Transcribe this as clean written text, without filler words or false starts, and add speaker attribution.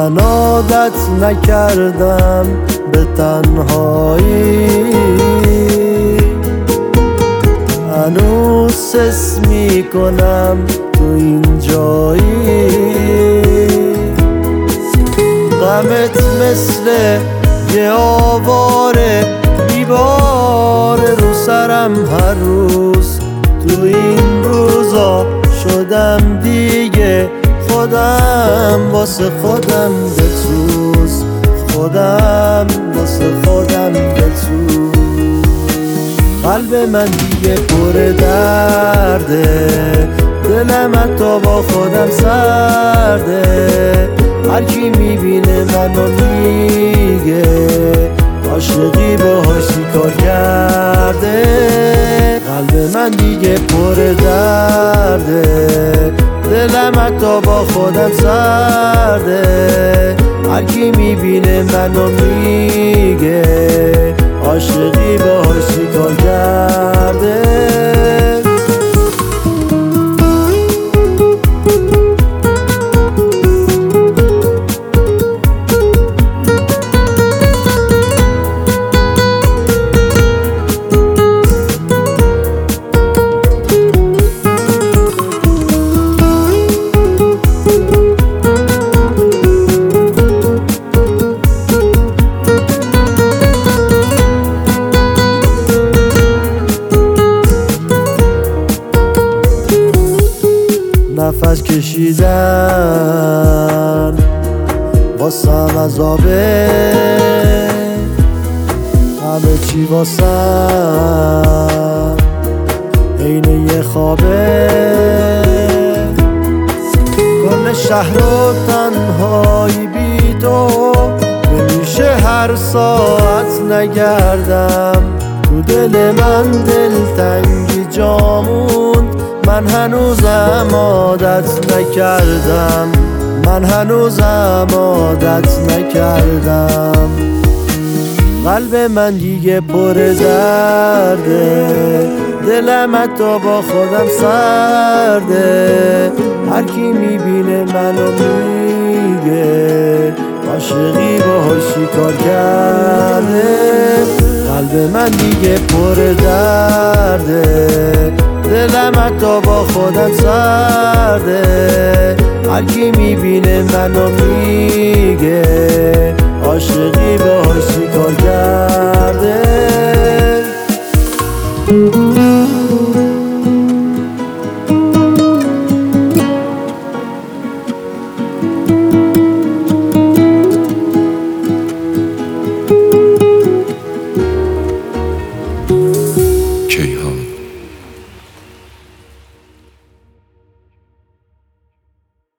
Speaker 1: من عادت نکردم به تنهایی، هنوز حس میکنم تو این جایی. غمت مثل یه آواره میباره رو سرم هر روز. تو این روزا شدم دیگه خودم واسه خودم بسوز، خودم واسه خودم بسوز. قلب من دیگه پر درده، دلم حتی با خودم سرده. هر کی میبینه منو میگه عاشقی باهاش چیکار کرده. قلب من دیگه پر درده، دلم حتی با خودم سرده. هر کی میبینه منو میگه عاشقی باهاش چیکار کرده. نفس کشیدن واسم عذابه، همه چی واسم عین یه خوابه. کل شهر و تنهایی بی تو نمیشه هر ساعت نگردم. تو دل من دلتنگی جامون، من هنوزم عادت نکردم، من هنوزم عادت نکردم. قلب من دیگه پر درده، دلم حتی با خودم سرده. هر کی میبینه منو میگه عاشقی باهاش چیکار کرده. قلب من دیگه پر درده، دلم حتی با خودم سرده. هر کی میبینه منو میگه عاشقی باهاش چیکار کرده.